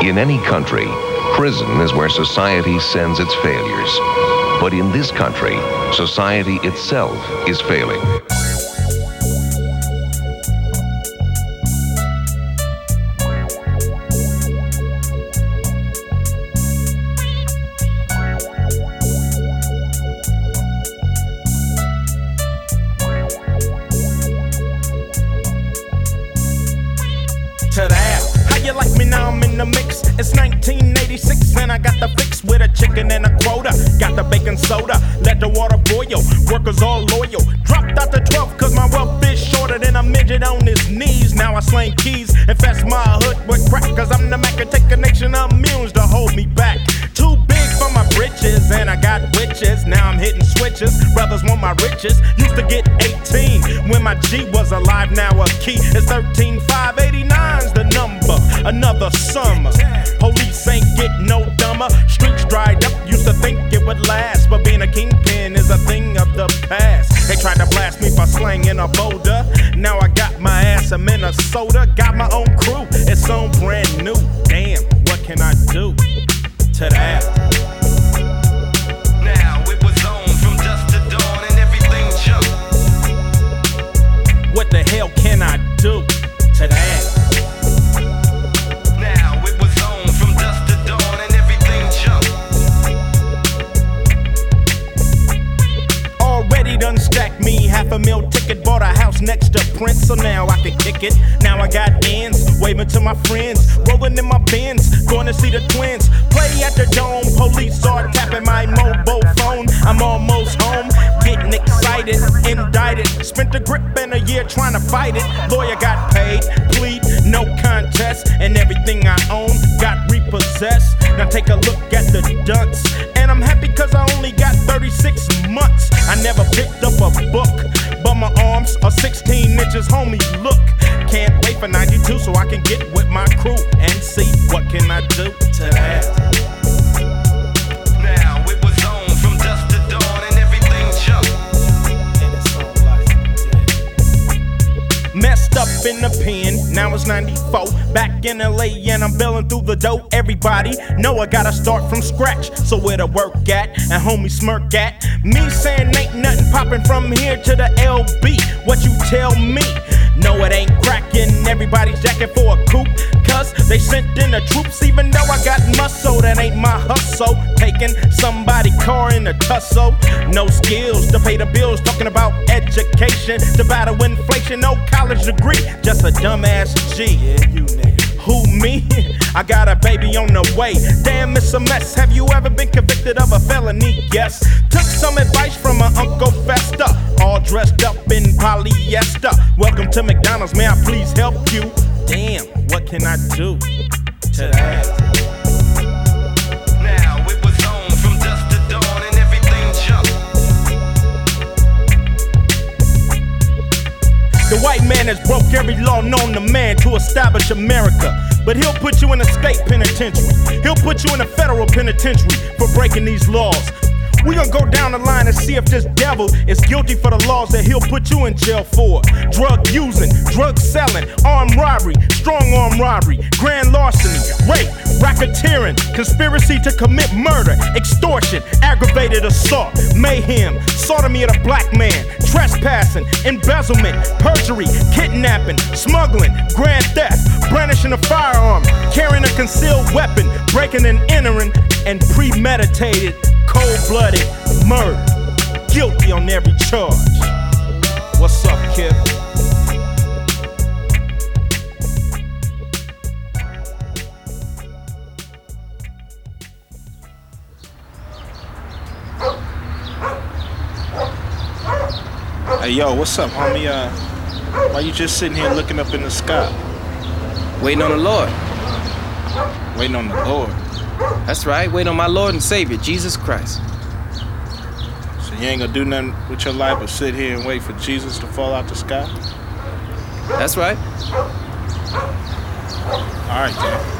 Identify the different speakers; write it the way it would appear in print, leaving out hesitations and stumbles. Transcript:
Speaker 1: In any country, prison is where society sends its failures. But in this country, society itself is failing.
Speaker 2: To that, how you like me now? I'm in the mix. It's 1986 and I got the fix with a chicken and a quota. Got the baking soda, let the water boil. Workers all loyal. Dropped out the 12th cause my wealth is shorter than a midget on his knees. Now I slang keys, infest my hood with crack. Cause I'm the Mac and take a nation of mules to hold me back. Too big for my britches and I got witches. Now I'm hitting switches, brothers want my riches. Used to get 18 when my G was alive. Now a key is 13589's the number. Another summer, police ain't get no dumber. Streets dried up, used to think it would last, but being a kingpin is a thing of the past. They tried to blast me for slang in a boulder. Now I got my ass in Minnesota. Got my own crew, it's on brand new. Damn, what can I do to that?
Speaker 3: Now it was on from dusk to dawn and everything jumped.
Speaker 2: What the hell can I do to that?
Speaker 3: Now it was on from dusk to dawn and everything jumped.
Speaker 2: Already done stacked me $500,000 ticket, bought a house next to Prince, so now I can kick it. Now I got ends, waving to my friends, rolling in my Benz, going to see the twins. Play at the Dome, police are tapping my mobile phone. I'm almost home, getting excited, indicted. Spent the grip in a year trying to fight it. Lawyer got paid, plead, no contest, and everything I own got repossessed. Now take a look at the dunce, and I'm happy cause I only got 36 months. I never picked up a book, but my arms are 16 inches, homie, look. Can't wait for 92 so I can get with my crew and see what can I do to that.
Speaker 3: Now it was on from dusk to dawn and everything jumped.
Speaker 2: Messed up in the pen, now it's 94. Back in LA and I'm billing through the dough. Everybody know I gotta start from scratch. So where to work at and homie smirk at? Me saying ain't nothing popping from here to the LB. What you tell me? No, it ain't cracking. Everybody's jacking for a coupe, cause they sent in the troops. Even though I got muscle, that ain't my hustle. Taking somebody's car in a tussle. No skills to pay the bills. Talking about education to battle inflation. No college degree, just a dumbass G. Yeah, you nigga. Who, me? I got a baby on the way. Damn, it's a mess. Have you ever been convicted of a felony? Yes. Took some advice from my Uncle Fester, all dressed up in polyester. Welcome to McDonald's, may I please help you? Damn, what can I do to that?
Speaker 3: Now it was on from dusk to dawn and everything jumped.
Speaker 2: The white man has broke every law known to man to establish America. But he'll put you in a state penitentiary. He'll put you in a federal penitentiary for breaking these laws. We gonna go down the line and see if this devil is guilty for the laws that he'll put you in jail for. Drug using, drug selling, armed robbery, strong arm robbery, grand larceny, rape, racketeering, conspiracy to commit murder, extortion, aggravated assault, mayhem, sodomy of a black man, trespassing, embezzlement, perjury, kidnapping, smuggling, grand theft, brandishing a firearm, carrying a concealed weapon, breaking and entering, and premeditated cold-blooded murder. Guilty on every charge. What's up, kid? Hey, yo, what's up, homie? Why you just sitting here looking up in the sky?
Speaker 4: Waiting on the Lord.
Speaker 2: Waiting on the Lord.
Speaker 4: That's right, waiting on my Lord and Savior, Jesus Christ.
Speaker 2: So you ain't gonna do nothing with your life but sit here and wait for Jesus to fall out the sky?
Speaker 4: That's right.
Speaker 2: All right, then.